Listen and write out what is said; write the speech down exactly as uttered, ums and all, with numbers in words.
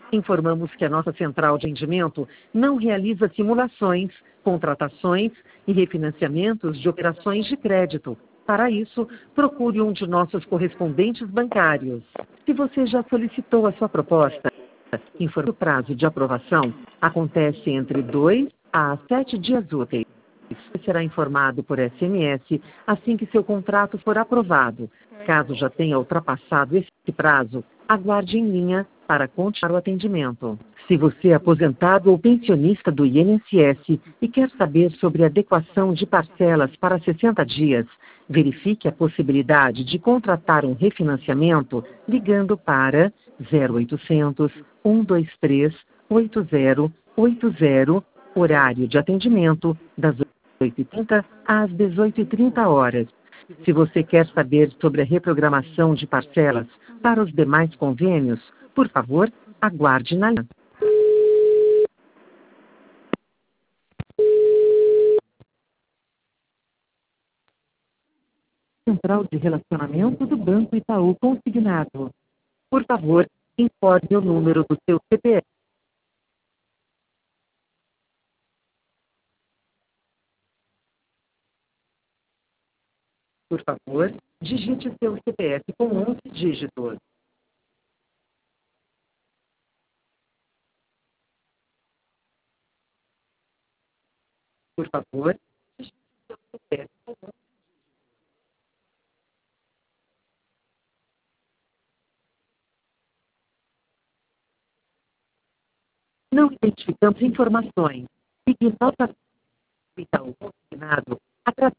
Informamos que a nossa central de atendimento não realiza simulações, contratações e refinanciamentos de operações de crédito. Para isso, procure um de nossos correspondentes bancários. Se você já solicitou a sua proposta, informe o prazo de aprovação acontece entre dois a sete dias úteis. Você será informado por S M S assim que seu contrato for aprovado. Caso já tenha ultrapassado esse prazo, aguarde em linha para continuar o atendimento. Se você é aposentado ou pensionista do I N S S e quer saber sobre a adequação de parcelas para sessenta dias, verifique a possibilidade de contratar um refinanciamento ligando para zero oitocentos, um dois três, oito zero oito zero, horário de atendimento das oito e trinta às dezoito e trinta horas. Se você quer saber sobre a reprogramação de parcelas para os demais convênios, por favor, aguarde na linha. Central de Relacionamento do Banco Itaú Consignado. Por favor, informe o número do seu C P F. Por favor, digite seu C P F com onze dígitos. Por favor, digite seu C P F com onze. Não identificamos informações. Ignota o Itaú Consignado através